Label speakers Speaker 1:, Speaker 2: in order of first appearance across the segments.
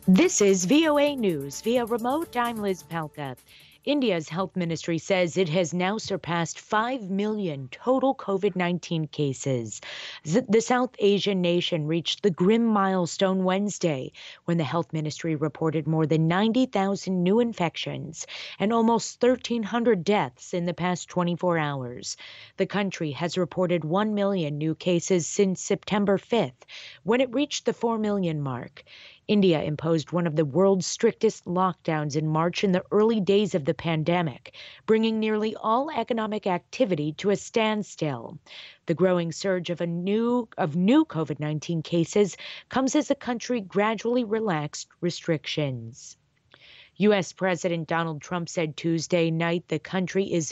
Speaker 1: This is VOA News. Via remote, I'm Liz Palka. India's health ministry says it has now surpassed 5 million total COVID-19 cases. The South Asian nation reached the grim milestone Wednesday when the health ministry reported more than 90,000 new infections and almost 1,300 deaths in the past 24 hours. The country has reported 1 million new cases since September 5th, when it reached the 4 million mark. India imposed one of the world's strictest lockdowns in March in the early days of the pandemic, bringing nearly all economic activity to a standstill. The growing surge of new COVID-19 cases comes as the country gradually relaxed restrictions. U.S. President Donald Trump said Tuesday night the country is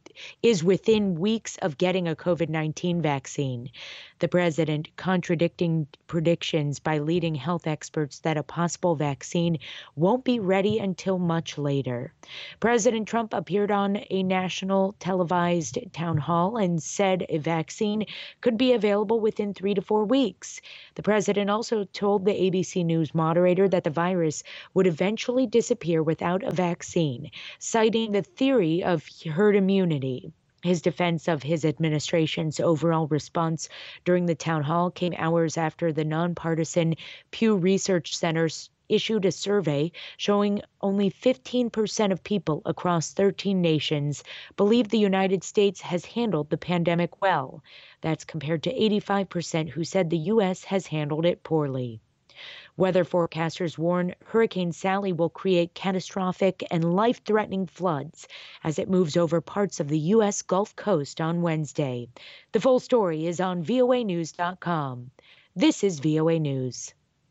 Speaker 1: within weeks of getting a COVID-19 vaccine. The president contradicting predictions by leading health experts that a possible vaccine won't be ready until much later. President Trump appeared on a national televised town hall and said a vaccine could be available within 3 to 4 weeks. The president also told the ABC News moderator that the virus would eventually disappear without a vaccine, citing the theory of herd immunity. His defense of his administration's overall response during the town hall came hours after the nonpartisan Pew Research Center issued a survey showing only 15% of people across 13 nations believe the United States has handled the pandemic well. That's compared to 85% who said the U.S. has handled it poorly. Weather forecasters warn Hurricane Sally will create catastrophic and life-threatening floods as it moves over parts of the U.S. Gulf Coast on Wednesday. The full story is on voanews.com. This is VOA News.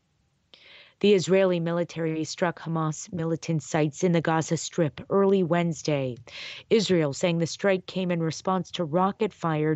Speaker 1: The Israeli military struck Hamas militant sites in the Gaza Strip early Wednesday. Israel saying the strike came in response to rockets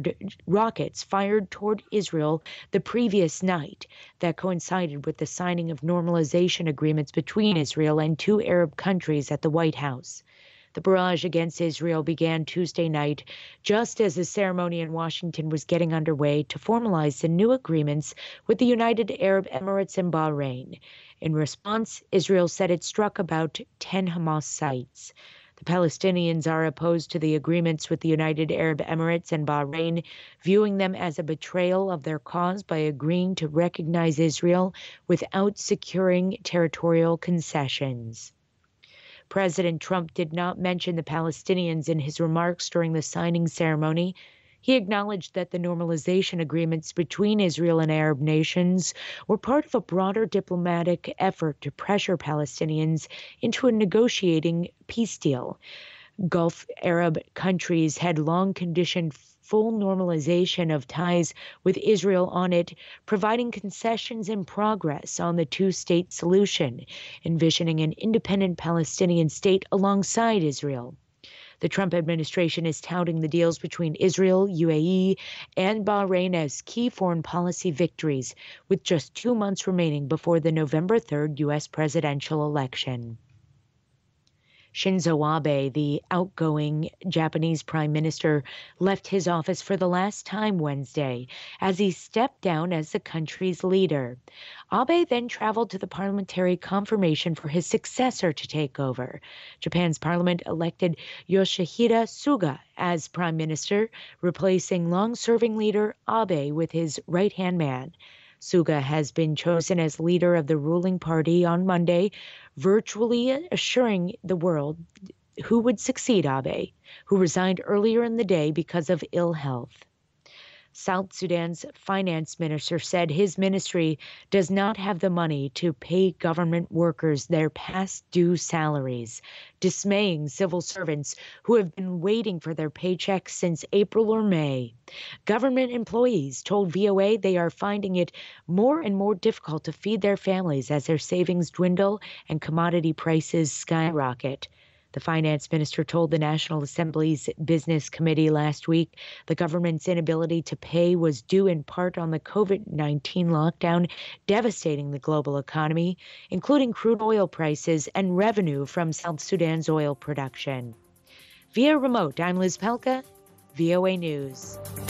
Speaker 1: fired toward Israel the previous night. That coincided with the signing of normalization agreements between Israel and 2 Arab countries at the White House. The barrage against Israel began Tuesday night, just as the ceremony in Washington was getting underway to formalize the new agreements with the United Arab Emirates and Bahrain. In response, Israel said it struck about 10 Hamas sites. The Palestinians are opposed to the agreements with the United Arab Emirates and Bahrain, viewing them as a betrayal of their cause by agreeing to recognize Israel without securing territorial concessions. President Trump did not mention the Palestinians in his remarks during the signing ceremony. He acknowledged that the normalization agreements between Israel and Arab nations were part of a broader diplomatic effort to pressure Palestinians into a negotiating peace deal. Gulf Arab countries had long conditioned full normalization of ties with Israel on it, providing concessions and progress on the two-state solution, envisioning an independent Palestinian state alongside Israel. The Trump administration is touting the deals between Israel, UAE, and Bahrain as key foreign policy victories, with just 2 months remaining before the November 3rd U.S. presidential election. Shinzo Abe, the outgoing Japanese prime minister, left his office for the last time Wednesday as he stepped down as the country's leader. Abe then traveled to the parliamentary confirmation for his successor to take over. Japan's parliament elected Yoshihide Suga as prime minister, replacing long-serving leader Abe with his right-hand man. Suga has been chosen as leader of the ruling party on Monday, virtually assuring the world who would succeed Abe, who resigned earlier in the day because of ill health. South Sudan's finance minister said his ministry does not have the money to pay government workers their past due salaries, dismaying civil servants who have been waiting for their paychecks since April or May. Government employees told VOA they are finding it more and more difficult to feed their families as their savings dwindle and commodity prices skyrocket. The finance minister told the National Assembly's Business Committee last week the government's inability to pay was due in part on the COVID-19 lockdown devastating the global economy, including crude oil prices and revenue from South Sudan's oil production. Via remote, I'm Liz Pelka, VOA News.